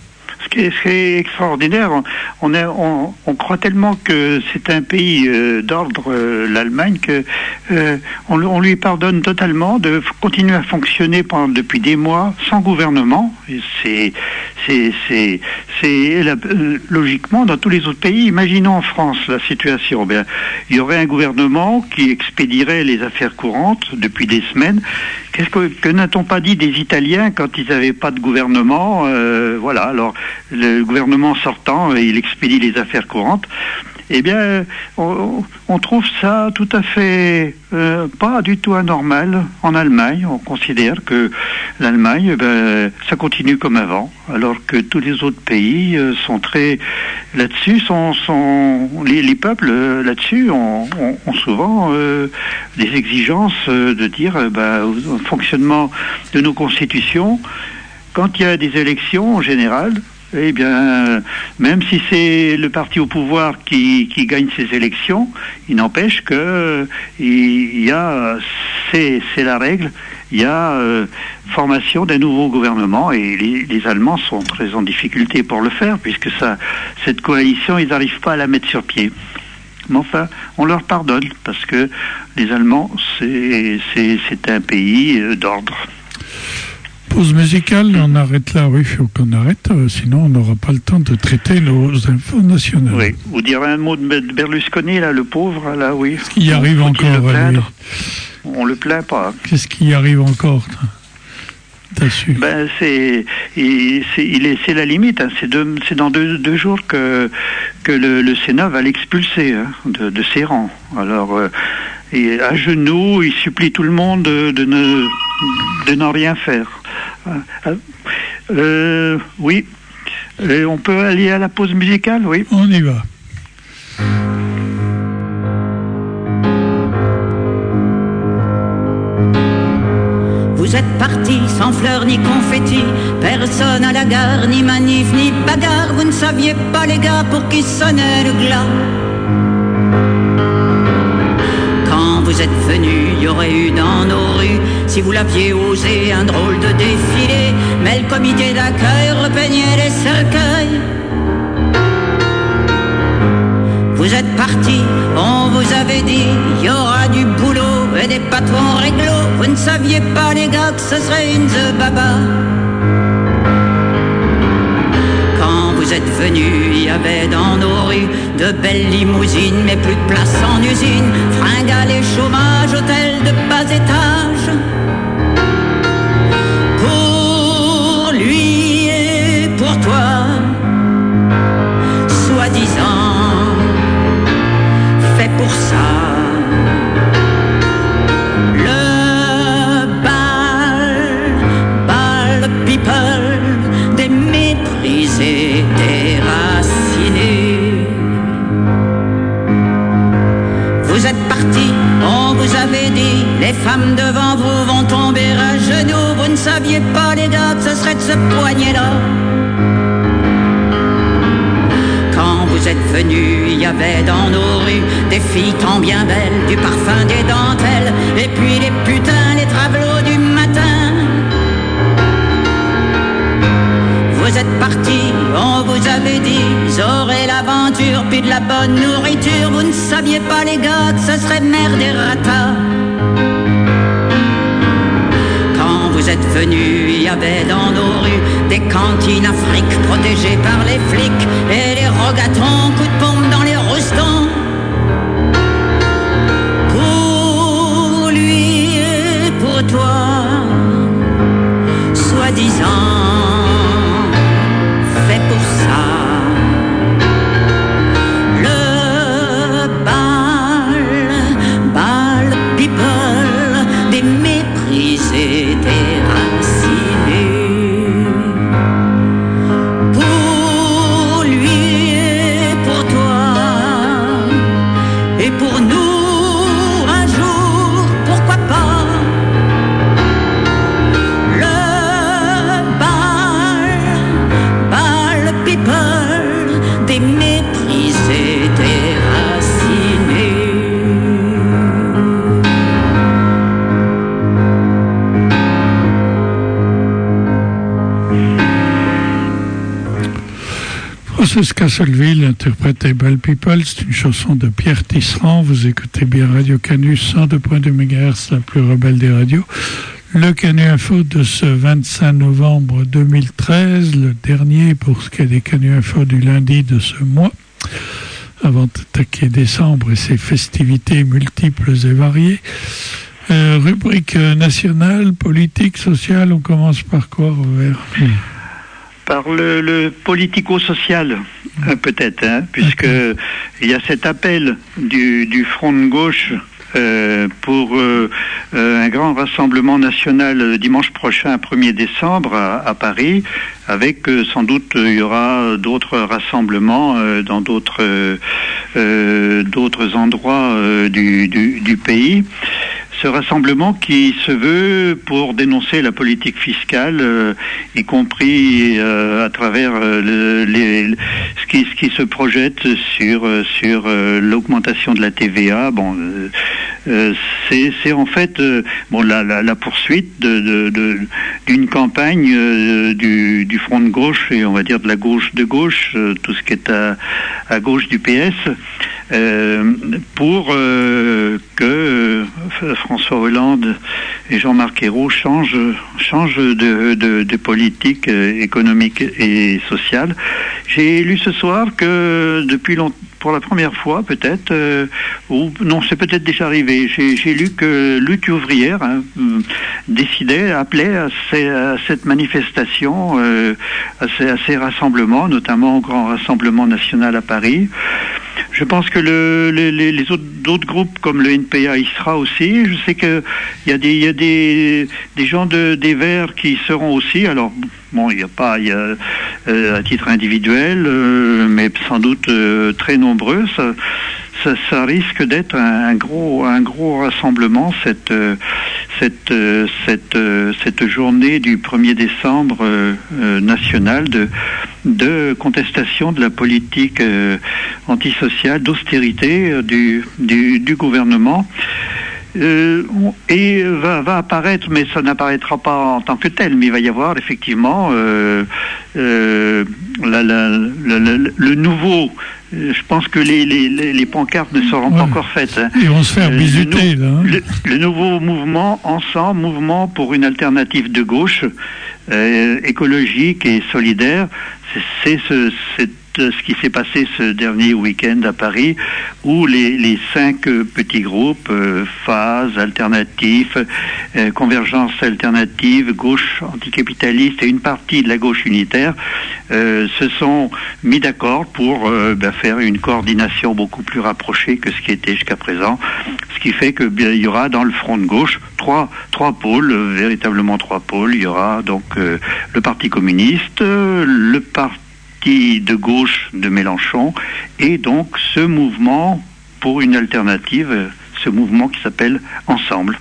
ce qui est, ce qui est extraordinaire, on, est, on, on croit tellement que c'est un pays euh, d'ordre, euh, l'Allemagne, que euh, on, on lui pardonne totalement de continuer à fonctionner pendant, depuis des mois sans gouvernement. Et c'est, c'est, c'est, c'est la, euh, logiquement dans tous les autres pays. Imaginons en France la situation. Bien, il y aurait un gouvernement qui expédierait les affaires courantes depuis des semaines. Qu'est-ce que, que n'a-t-on pas dit des Italiens quand ils n'avaient pas de gouvernement? euh, Voilà. Alors, le gouvernement sortant, il expédie les affaires courantes. Eh bien, on, on trouve ça tout à fait euh, pas du tout anormal en Allemagne. On considère que l'Allemagne, ben, ça continue comme avant, alors que tous les autres pays euh, sont très là-dessus. Sont, sont les, les peuples euh, là-dessus ont, ont, ont souvent euh, des exigences euh, de dire, euh, ben, au fonctionnement de nos constitutions. Quand il y a des élections en général, eh bien, même si c'est le parti au pouvoir qui, qui gagne ces élections, il n'empêche que il y a, c'est, c'est la règle, il y a euh, formation d'un nouveau gouvernement et les, les Allemands sont très en difficulté pour le faire puisque ça, cette coalition, ils n'arrivent pas à la mettre sur pied. Mais enfin, on leur pardonne parce que les Allemands, c'est, c'est, c'est un pays euh, d'ordre. Pause musicale, on arrête là, oui, il faut qu'on arrête, euh, sinon on n'aura pas le temps de traiter nos infos nationales. Oui, vous direz un mot de Berlusconi, là, le pauvre, là, oui. Qu'est-ce qui arrive Faut encore à lui ? On le plaint pas. Qu'est-ce qui arrive encore ? T'as su ? Ben, c'est, il, c'est, il est, c'est la limite, hein. c'est, deux, c'est dans deux, deux jours que, que le, le Sénat va l'expulser hein, de, de ses rangs. Alors, euh, et à genoux, il supplie tout le monde de, de, ne, de n'en rien faire. Euh, oui. Et on peut aller à la pause musicale, oui. On y va. Vous êtes partis sans fleurs ni confettis, personne à la gare, ni manif, ni bagarre. Vous ne saviez pas les gars pour qui sonnait le glas. Quand vous êtes venus, il y aurait eu dans nos rues, si vous l'aviez osé, un drôle de défilé. Mais le comité d'accueil repeignait les cercueils. Vous êtes partis, on vous avait dit, il y aura du boulot et des patrons réglos. Vous ne saviez pas les gars que ce serait une the baba. Quand vous êtes venus, il y avait dans nos rues de belles limousines, mais plus de place en usine. Fringales et chômage, hôtel de bas étage. Pour lui et pour toi, soi-disant fait pour ça. Le bal, bal people, des méprisés, déracinés. Vous êtes partis, on vous avait dit, les femmes devant vous vont tomber à genoux. Vous ne saviez pas les gars que ce serait de ce poignet-là. Quand vous êtes venus, il y avait dans nos rues des filles tant bien belles, du parfum des dentelles, et puis les putains, les travelots du matin. Vous êtes partis, on vous avait dit, vous aurez l'aventure, puis de la bonne nourriture. Vous ne saviez pas les gars que ce serait merde et rata. Quand vous êtes venus, il y avait dans nos rues des cantines Afrique protégées par les flics et les rogatons, coups de pompe dans les roustons. Pour lui et pour toi, soi-disant fait pour ça. Le bal, bal people, des méprisés, déracinés. Pour lui et pour toi, et pour nous un jour, pourquoi pas. Le bal, bal people, des méprisés, déracinés. Frances Castleville interprète Bell People, c'est une chanson de Pierre Tisserand. Vous écoutez bien Radio Canus cent deux virgule deux mégahertz, la plus rebelle des radios. Le Canu Info de ce vingt-cinq novembre deux mille treize, le dernier pour ce qui est des Canu Info du lundi de ce mois, avant d'attaquer décembre et ses festivités multiples et variées. Euh, rubrique nationale, politique, sociale, on commence par quoi, Robert? Par le, le politico-social, euh, peut-être, hein, puisque il y a cet appel du, du Front de gauche euh, pour euh, euh, un grand rassemblement national euh, dimanche prochain, premier décembre, à, à Paris, avec euh, sans doute il y aura d'autres rassemblements euh, dans d'autres euh, euh, d'autres endroits euh, du, du, du pays. Ce rassemblement qui se veut pour dénoncer la politique fiscale, euh, y compris euh, à travers euh, le, les, ce, qui, ce qui se projette sur, sur euh, l'augmentation de la T V A. Bon, euh, euh, c'est, c'est en fait euh, bon, la, la, la poursuite de, de, de, d'une campagne euh, du, du Front de gauche, et on va dire de la gauche de gauche, euh, tout ce qui est à, à gauche du P S, euh, pour euh, que euh, François Hollande et Jean-Marc Ayrault changent, changent de, de, de politique économique et sociale. J'ai lu ce soir que depuis longtemps, pour la première fois peut-être, euh, ou non, c'est peut-être déjà arrivé, j'ai, j'ai lu que Lutte ouvrière hein, décidait, appelait à, ces, à cette manifestation, euh, à, ces, à ces rassemblements, notamment au grand rassemblement national à Paris. Je pense que le, les, les autres, d'autres groupes comme le N P A y sera aussi. Je sais qu'il y a des, il y a des, des gens de, des Verts qui seront aussi. Alors, bon, il n'y a pas, il y a euh, à titre individuel, euh, mais sans doute euh, très nombreux. Ça, ça, ça risque d'être un, un gros, un gros rassemblement cette, euh, cette, euh, cette, euh, cette journée du premier décembre euh, euh, nationale de, de contestation de la politique euh, antisociale, d'austérité euh, du, du, du gouvernement. Euh, et va, va apparaître, mais ça n'apparaîtra pas en tant que tel, mais il va y avoir effectivement euh, euh, la, la, la, la, le nouveau. Je pense que les, les, les pancartes ne seront ouais. pas encore faites. Hein. Ils vont se faire bisuter, le, là. Hein. Le, le nouveau mouvement, ensemble, mouvement pour une alternative de gauche, euh, écologique et solidaire, c'est, c'est ce, c'est ce qui s'est passé ce dernier week-end à Paris, où les, les cinq euh, petits groupes, euh, Phase, Alternatif, euh, Convergence Alternative, Gauche Anticapitaliste et une partie de la gauche unitaire, euh, se sont mis d'accord pour euh, ben, faire une coordination beaucoup plus rapprochée que ce qui était jusqu'à présent, ce qui fait que bien, il y aura dans le front de gauche trois, trois pôles, euh, véritablement trois pôles. Il y aura donc euh, le Parti communiste, euh, le Parti de gauche de Mélenchon, et donc ce mouvement pour une alternative, ce mouvement qui s'appelle Ensemble.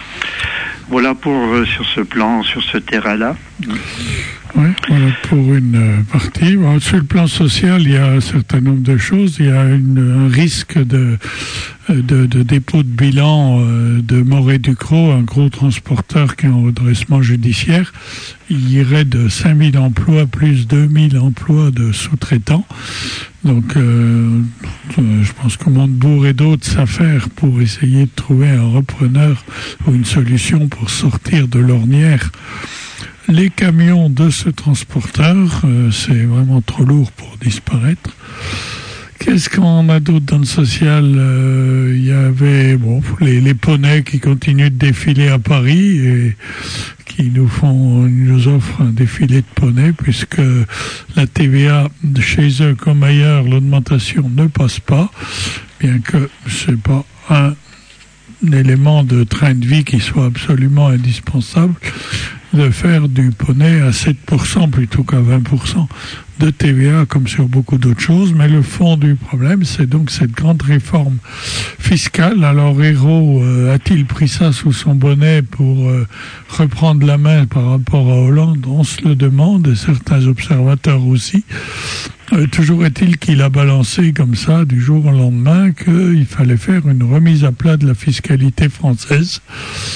Voilà pour euh, sur ce plan, sur ce terrain-là. Oui, voilà pour une euh, partie. Bon, sur le plan social, il y a un certain nombre de choses. Il y a une, un risque de, de, de dépôt de bilan euh, de Moret-Ducrot, un gros transporteur qui est en redressement judiciaire. Il irait de cinq mille emplois plus deux mille emplois de sous-traitants. Donc, euh, je pense que Montebourg et d'autres s'affairent pour essayer de trouver un repreneur ou une solution pour sortir de l'ornière les camions de ce transporteur. Euh, c'est vraiment trop lourd pour disparaître. Qu'est-ce qu'on a d'autre dans le social? euh, Il y avait bon, les, les poneys qui continuent de défiler à Paris et qui nous font, nous offrent un défilé de poneys, puisque la T V A chez eux comme ailleurs, l'augmentation ne passe pas, bien que c'est pas un, un élément de train de vie qui soit absolument indispensable de faire du poney à sept pour cent plutôt qu'à vingt pour cent de T V A comme sur beaucoup d'autres choses. Mais le fond du problème, c'est donc cette grande réforme fiscale. Alors Ayrault euh, a-t-il pris ça sous son bonnet pour euh, reprendre la main par rapport à Hollande? On se le demande, et certains observateurs aussi. Euh, toujours est-il qu'il a balancé comme ça du jour au lendemain qu'il fallait faire une remise à plat de la fiscalité française.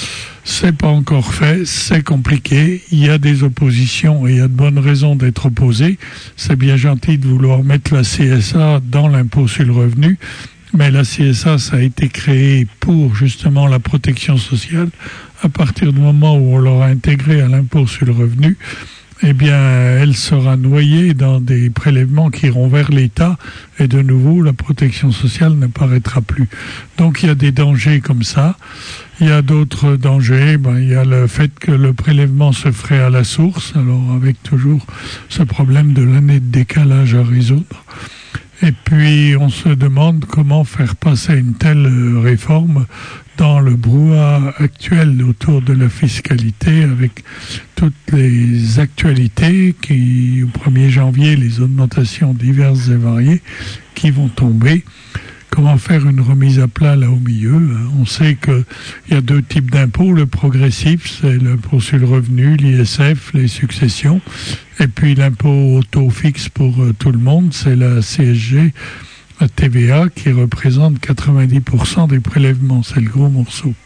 C'est pas encore fait, c'est compliqué, il y a des oppositions et il y a de bonnes raisons d'être opposé. C'est bien gentil de vouloir mettre la C S A dans l'impôt sur le revenu, mais la C S A, ça a été créé pour justement la protection sociale. À partir du moment où on l'aura intégrée à l'impôt sur le revenu, eh bien, elle sera noyée dans des prélèvements qui iront vers l'État et de nouveau, la protection sociale n'apparaîtra plus. Donc, il y a des dangers comme ça. Il y a d'autres dangers. Ben, il y a le fait que le prélèvement se ferait à la source, alors avec toujours ce problème de l'année de décalage à résoudre. Et puis, on se demande comment faire passer une telle réforme dans le brouhaha actuel autour de la fiscalité, avec toutes les actualités qui, au premier janvier, les augmentations diverses et variées qui vont tomber. Comment faire une remise à plat là au milieu? On sait qu'il y a deux types d'impôts. Le progressif, c'est l'impôt sur le revenu, l'I S F, les successions. Et puis l'impôt au taux fixe pour euh, tout le monde, c'est la C S G, la T V A, qui représente quatre-vingt-dix pour cent des prélèvements. C'est le gros morceau.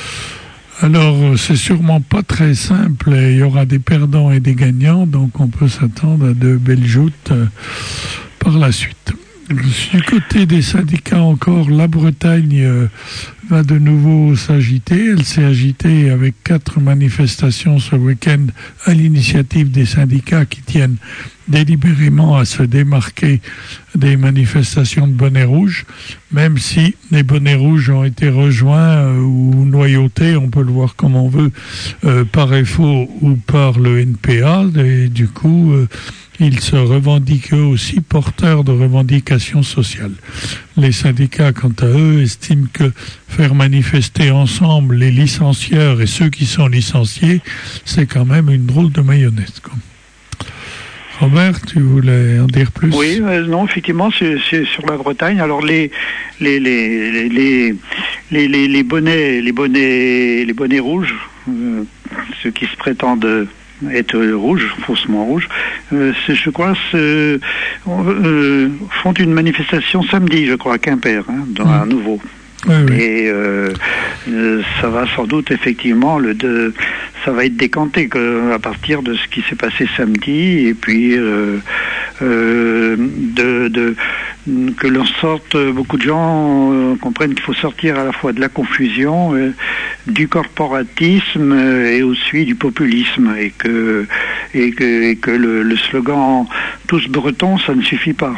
Alors, c'est sûrement pas très simple. Et il y aura des perdants et des gagnants, donc on peut s'attendre à de belles joutes euh, par la suite. Du côté des syndicats encore, la Bretagne euh, va de nouveau s'agiter. Elle s'est agitée avec quatre manifestations ce week-end à l'initiative des syndicats qui tiennent délibérément à se démarquer des manifestations de bonnets rouges, même si les bonnets rouges ont été rejoints euh, ou noyautés, on peut le voir comme on veut, euh, par F O ou par le N P A, et du coup... Euh, ils se revendiquent eux aussi porteurs de revendications sociales. Les syndicats, quant à eux, estiment que faire manifester ensemble les licencieurs et ceux qui sont licenciés, c'est quand même une drôle de mayonnaise, quoi. Robert, tu voulais en dire plus? Oui, euh, non, effectivement, c'est, c'est sur la Bretagne. Alors les les les les les les, les bonnets les bonnets les bonnets rouges, euh, ceux qui se prétendent être rouges, faussement rouges, euh, c'est, je crois, euh, euh, font une manifestation samedi, je crois, à Quimper, hein, dans mmh. un nouveau. Oui, oui. Et euh, euh, ça va sans doute effectivement le de, ça va être décanté que, à partir de ce qui s'est passé samedi, et puis euh, euh, de, de que l'on sorte, beaucoup de gens euh, comprennent qu'il faut sortir à la fois de la confusion, euh, du corporatisme euh, et aussi du populisme, et que et que, et que le, le slogan tous bretons, ça ne suffit pas.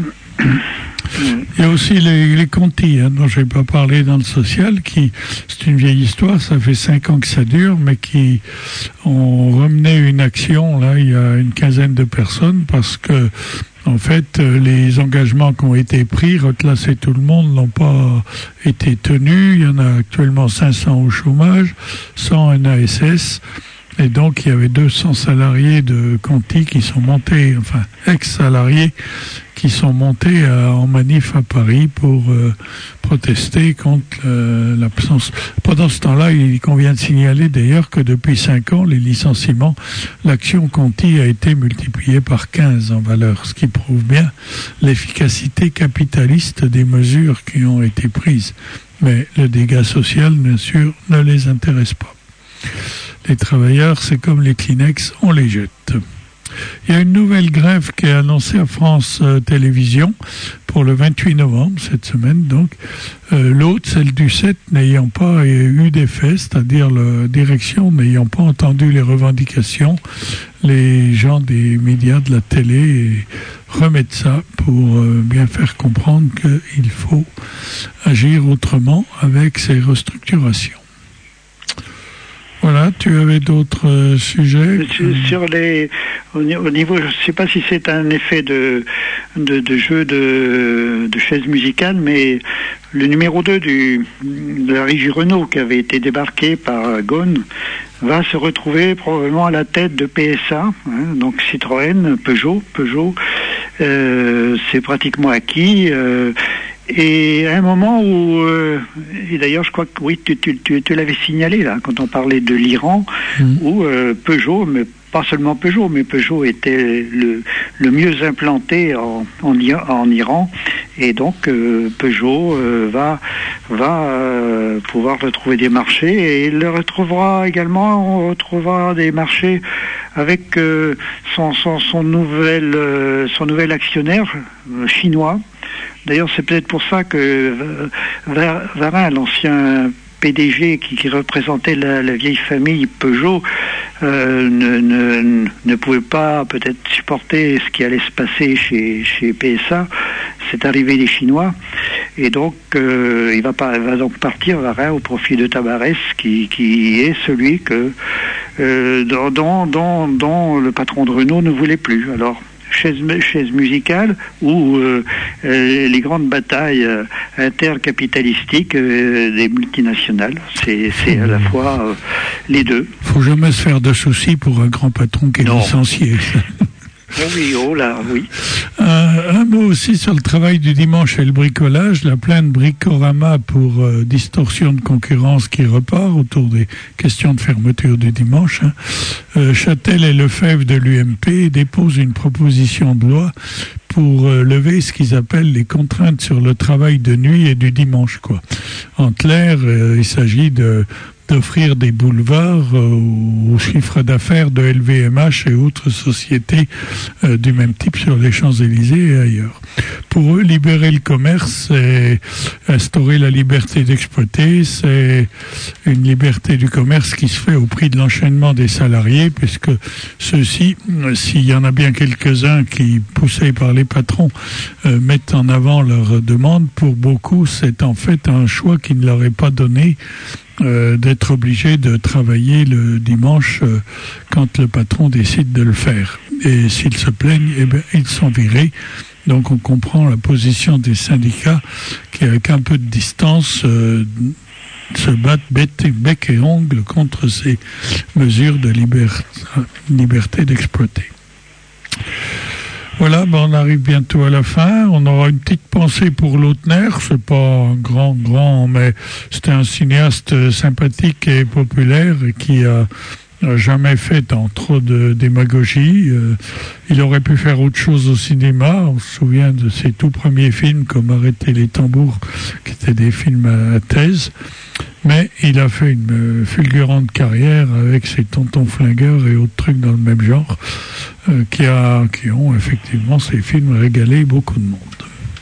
Il y a aussi les, les Conti, hein, dont je n'ai pas parlé dans le social, qui, c'est une vieille histoire, ça fait cinq ans que ça dure, mais qui ont remené une action, là, il y a une quinzaine de personnes, parce que, en fait, les engagements qui ont été pris, reclasser tout le monde, n'ont pas été tenus. Il y en a actuellement cinq cents au chômage, cent en A S S. Et donc, il y avait deux cents salariés de Conti qui sont montés, enfin, ex-salariés, qui sont montés à, en manif à Paris pour euh, protester contre euh, l'absence. Pendant ce temps-là, il convient de signaler d'ailleurs que depuis cinq ans, les licenciements, l'action Conti a été multipliée par quinze en valeur, ce qui prouve bien l'efficacité capitaliste des mesures qui ont été prises. Mais le dégât social, bien sûr, ne les intéresse pas. Les travailleurs, c'est comme les Kleenex, on les jette. Il y a une nouvelle grève qui est annoncée à France euh, Télévisions pour le vingt-huit novembre, cette semaine. Donc, euh, l'autre, celle du sept, n'ayant pas eu d'effet, c'est-à-dire la direction n'ayant pas entendu les revendications, les gens des médias, de la télé, remettent ça pour euh, bien faire comprendre qu'il faut agir autrement avec ces restructurations. Voilà, tu avais d'autres euh, sujets? Sur les, au niveau, je ne sais pas si c'est un effet de, de, de jeu de, de chaise musicale, mais le numéro deux du, de la Régie Renault, qui avait été débarqué par Ghosn, va se retrouver probablement à la tête de P S A, hein, donc Citroën, Peugeot, Peugeot, euh, c'est pratiquement acquis. Euh, Et à un moment où, euh, et d'ailleurs je crois que oui, tu, tu, tu, tu l'avais signalé là, quand on parlait de l'Iran, mmh. où euh, Peugeot, mais pas seulement Peugeot, mais Peugeot était le, le mieux implanté en, en, en Iran, et donc euh, Peugeot euh, va, va euh, pouvoir retrouver des marchés, et il le retrouvera également, on retrouvera des marchés avec euh, son, son, son, nouvel, euh, son nouvel actionnaire euh, chinois. D'ailleurs, c'est peut-être pour ça que Varin, l'ancien P D G qui, qui représentait la, la vieille famille Peugeot, euh, ne, ne, ne pouvait pas peut-être supporter ce qui allait se passer chez, chez P S A. C'est arrivé des Chinois, et donc euh, il va, pas, va donc partir Varin au profit de Tabarès, qui, qui est celui que euh, dont, dont, dont le patron de Renault ne voulait plus. Alors, chaise, chaise musicale ou euh, euh, les grandes batailles euh, intercapitalistiques euh, des multinationales. C'est, c'est à la fois euh, les deux. Faut jamais se faire de soucis pour un grand patron qui est non. licencié. Oui, oh là, oui. Euh, un mot aussi sur le travail du dimanche et le bricolage. La plainte Bricorama pour euh, distorsion de concurrence qui repart autour des questions de fermeture du dimanche. Hein. Euh, Châtel et Lefebvre de l'U M P déposent une proposition de loi pour euh, lever ce qu'ils appellent les contraintes sur le travail de nuit et du dimanche, quoi. En clair, euh, il s'agit de d'offrir des boulevards euh, au chiffre d'affaires de L V M H et autres sociétés euh, du même type sur les Champs-Élysées et ailleurs. Pour eux, libérer le commerce, c'est instaurer la liberté d'exploiter, c'est une liberté du commerce qui se fait au prix de l'enchaînement des salariés, puisque ceux-ci, s'il y en a bien quelques-uns qui, poussés par les patrons, euh, mettent en avant leurs demandes, pour beaucoup, c'est en fait un choix qui ne leur est pas donné, Euh, d'être obligé de travailler le dimanche euh, quand le patron décide de le faire. Et s'ils se plaignent, eh bien, ils sont virés. Donc on comprend la position des syndicats qui, avec un peu de distance, euh, se battent bec, bec et ongle contre ces mesures de liber- liberté d'exploiter. Voilà, ben on arrive bientôt à la fin. On aura une petite pensée pour Lautner. C'est pas un grand, grand, mais c'était un cinéaste sympathique et populaire et qui a jamais fait en trop de démagogie. Euh, il aurait pu faire autre chose au cinéma. On se souvient de ses tout premiers films comme Arrêter les tambours, qui étaient des films à, à thèse. Mais il a fait une euh, fulgurante carrière avec ses tontons flingueurs et autres trucs dans le même genre, euh, qui, a, qui ont effectivement, ces films, régalé beaucoup de monde.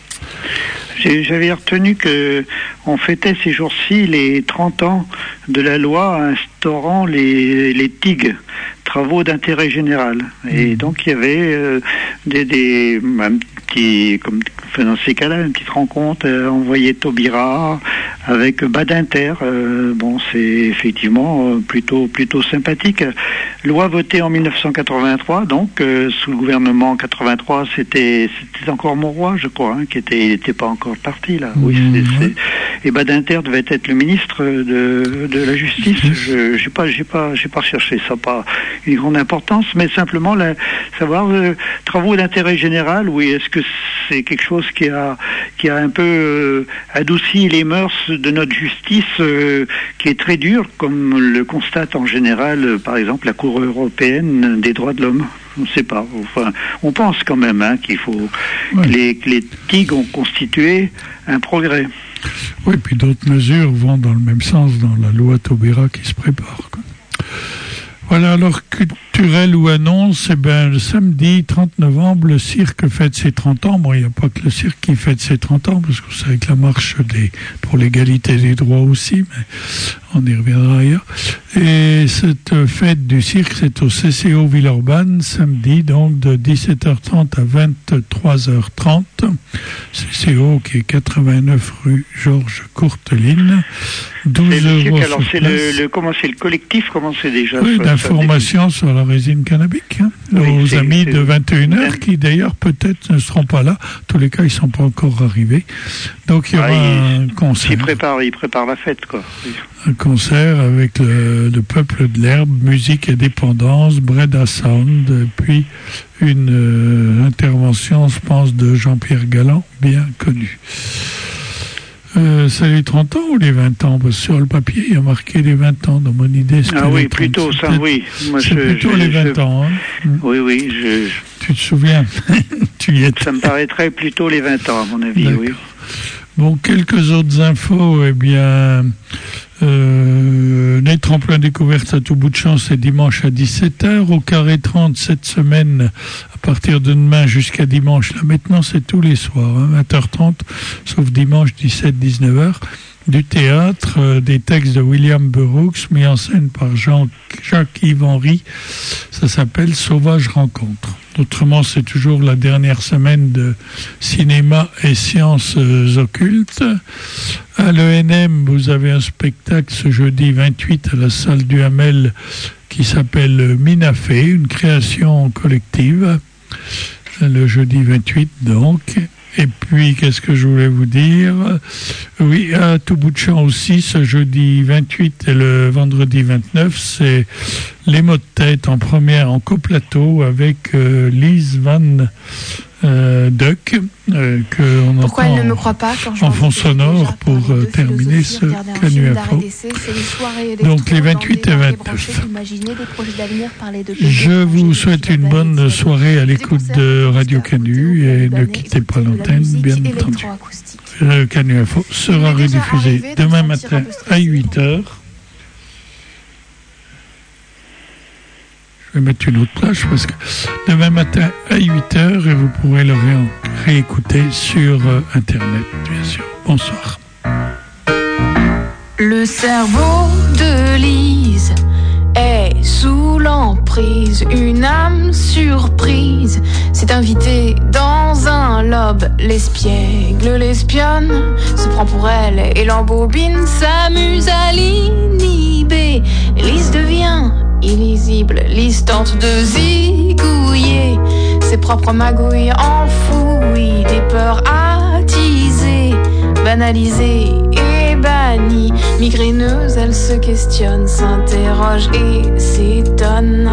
J'avais retenu que on fêtait ces jours-ci les trente ans de la loi instaurant les, les T I G, travaux d'intérêt général. Et donc il y avait euh, des, des un petit, comme dans ces cas-là, une petite rencontre euh, envoyée Taubira avec Badinter. Euh, bon, c'est effectivement euh, plutôt plutôt sympathique. Loi votée en mille neuf cent quatre-vingt-trois, donc euh, sous le gouvernement quatre-vingt-trois, c'était c'était encore Mauroy, je crois, hein, qui était il était pas encore parti là. Oui, c'est, c'est... et Badinter devait être le ministre de de la Justice. Je j'ai pas j'ai pas j'ai pas recherché ça, pas une grande importance, mais simplement la, savoir euh, travaux d'intérêt général. Oui, est-ce que c'est quelque chose qui a qui a un peu euh, adouci les mœurs de notre justice, euh, qui est très dure, comme le constate en général, euh, par exemple, la Cour européenne des droits de l'homme. On ne sait pas. Enfin, on pense quand même hein, qu'il faut ouais. que les, que les T I G ont constitué un progrès. Oui, puis d'autres mesures vont dans le même sens dans la loi Taubira qui se prépare, quoi. Voilà, alors culturel ou annonce, eh ben, le samedi trente novembre, le cirque fête ses trente ans. Bon, il n'y a pas que le cirque qui fête ses trente ans, parce que c'est avec la marche des, pour l'égalité des droits aussi, mais on y reviendra ailleurs. Et cette fête du cirque, c'est au C C O Villeurbanne, samedi, donc de dix-sept heures trente à vingt-trois heures trente. C C O qui est quatre-vingt-neuf rue Georges Courteline. douze euros. Alors, c'est le, le, comment c'est le collectif, comment c'est déjà oui, d'informations sur la résine cannabique, hein, oui, aux c'est, amis c'est, de vingt et une heures qui d'ailleurs peut-être ne seront pas là. En tous les cas, ils ne sont pas encore arrivés. Donc il y aura ah, il, un concert. Ils préparent, ils préparent la fête, quoi. Oui. Un concert avec le, le peuple de l'herbe, musique et dépendance, Breda Sound, puis une euh, intervention, je pense, de Jean-Pierre Galland, bien connu. Euh, c'est les trente ans ou les vingt ans? Parce que sur le papier, il y a marqué les vingt ans. Dans mon idée, c'était Ah oui, les trente. plutôt ça, oui. Moi, c'est je, plutôt je, les vingt je, ans. Hein. Oui, oui. Je, tu te souviens? Tu y étais. Ça me paraîtrait plutôt les vingt ans, à mon avis, D'accord. oui. Bon, quelques autres infos. Eh bien, euh, les tremplins découvertes à tout bout de champ, c'est dimanche à dix-sept heures. Au Carré trente, cette semaine, à partir de demain jusqu'à dimanche. Là, maintenant, c'est tous les soirs, hein, vingt heures trente, sauf dimanche, dix-sept dix-neuf heures. Du théâtre, euh, des textes de William Burroughs, mis en scène par Jean, Jacques-Yves Henry. Ça s'appelle Sauvage Rencontre. Autrement, c'est toujours la dernière semaine de cinéma et sciences euh, occultes. À l'E N M, vous avez un spectacle ce jeudi vingt-huit à la salle du Hamel qui s'appelle Minafé, une création collective. Le jeudi vingt-huit, donc. Et puis, qu'est-ce que je voulais vous dire? Oui, à tout bout de champ aussi, ce jeudi vingt-huit et le vendredi vingt-neuf, c'est les mots de tête en première, en coplateau avec euh, Lise Van euh, Duck, euh, que on Pourquoi entend elle ne me croit pas quand je en fond sonore pour euh, terminer ce Canu Info. Donc les vingt-huit et vingt-neuf. Je vous souhaite une bonne soirée à l'écoute de Radio Canu et ne quittez pas l'antenne, bien entendu. Le Canu Info sera rediffusé demain matin à huit heures. Je vais mettre une autre plage parce que demain matin à huit heures et vous pourrez le ré- réécouter sur euh, Internet, bien sûr. Bonsoir. Le cerveau de Lise est sous l'emprise, une âme surprise s'est invitée dans un lobe. L'espiègle l'espionne, se prend pour elle et l'embobine, s'amuse à l'inhiber. Lise devient illisible, Lise tente de zigouiller ses propres magouilles enfouies, des peurs attisées, banalisées et bannies. Migraineuse, elle se questionne, s'interroge et s'étonne.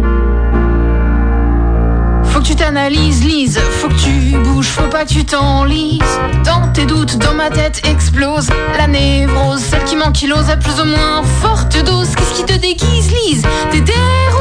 Faut que tu t'analyses, Lise, faut que tu bouges, faut pas que tu t'enlises. Dans tes doutes, dans ma tête explose la névrose, celle qui m'ankylose à plus ou moins forte dose. Qu'est-ce qui te déguise, Lise? T'es dérangeante.